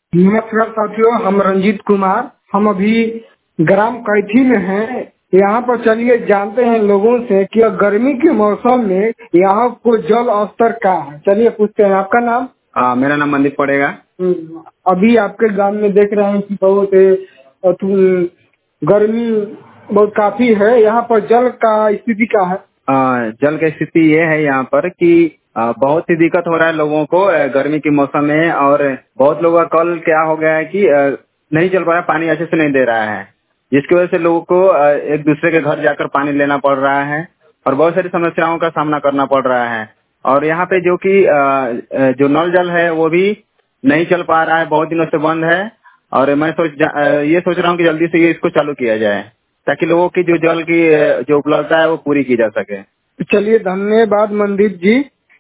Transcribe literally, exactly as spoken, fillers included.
नमस्कार साथियों, हम रंजीत कुमार। हम अभी ग्राम कैथी में हैं। यहाँ पर चलिए जानते हैं लोगों से कि गर्मी के मौसम में यहाँ को जल स्तर क्या है। चलिए पूछते हैं, आपका नाम? आ, मेरा नाम मंदीप पड़ेगा। हम्म, अभी आपके गांव में देख रहे हैं कि बहुत अ, तुम- गर्मी बहुत काफी है। यहाँ पर जल का स्थिति क्या है? आ, जल की स्थिति ये है यहाँ पर कि आ, बहुत ही दिक्कत हो रहा है लोगों को आ, गर्मी के मौसम में। और बहुत लोगों का कल क्या हो गया है कि आ, नहीं चल पा रहा, पानी अच्छे से नहीं दे रहा है, जिसकी वजह से लोगों को आ, एक दूसरे के घर जाकर पानी लेना पड़ रहा है और बहुत सारी समस्याओं का सामना करना पड़ रहा है। और यहाँ पे जो कि आ, आ, जो नल जल है वो भी नहीं चल पा रहा है, बहुत दिनों से बंद है। और मैं सोच जा- आ, ये सोच रहा हूँ कि जल्दी से ये इसको चालू किया जाए ताकि लोगों की जो जल की आ, जो उपलब्धता है वो पूरी की जा सके। चलिए, धन्यवाद मनदीप जी।